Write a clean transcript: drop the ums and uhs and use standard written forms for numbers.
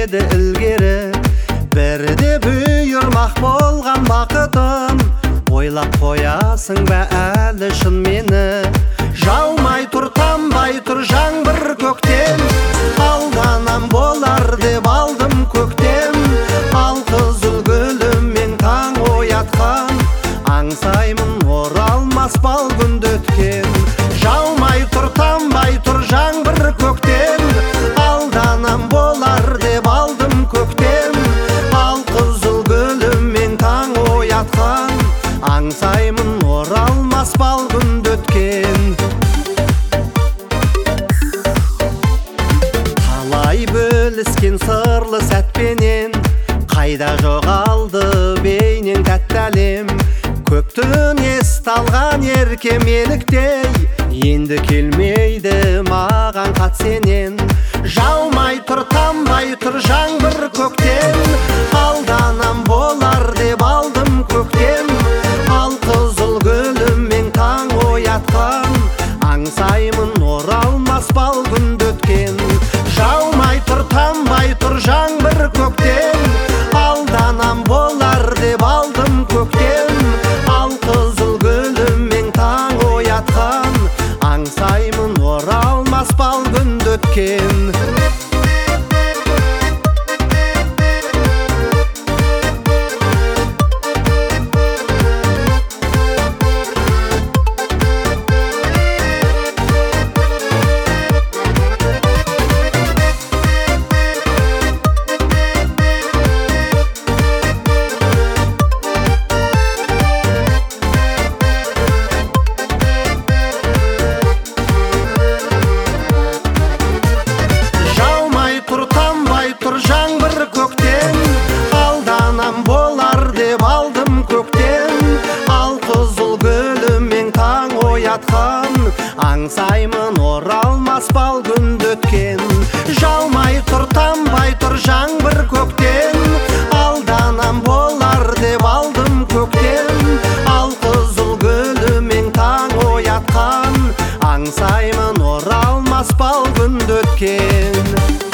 еді ілгері. Бірде бұйырмақ болған бақытым, ойлап қоясың ба әлі шын мені? Жаумай тұр, тамбай тұр жаңбыр көктем, алданам болар деп алдым көктем. Ал қызыл гүлімен таң оятқан, аңсаймын оралмас бал күнді өткен. Жаумай тұр, тамбай тұр жаңбыр көктем, алданам болар деп алдым көктем. Ал қызыл гүлімен таң оятқан, аңсаймын оралмас бал күнді өткен. Талай бөліскен сырлы сәтпенен, қайда жоғалды бейнең тәтті әлем. Көптің есті алған еркем еліктей, енді келмейді маған қат сенен. Жаумай тұр, тамбай тұр жаңбыр көктем, алданам болар деп алдым көктем. Ал қызыл гүлімен таң оятқан, аңсаймын оралмас бал күнді өткен. Жаумай тұр, тамбай тұр жаңбыр көктем, алданам болар деп алдым көктем. Ал қызыл гүлімен таң оятқан, аңсаймын оралмас бал күнді өткен. Жаңбыр көктем, алданам болар деп алдым көктем. Ал қызыл гүлімен таң оятқан, аңсаймын оралмас бал күнді өткен. Жаумай тұр, тамбай тұр жаңбыр көктем, алданам болар деп алдым көктем. Ал қызыл гүлімен таң оятқан, аңсаймын оралмас бал күнді өткен.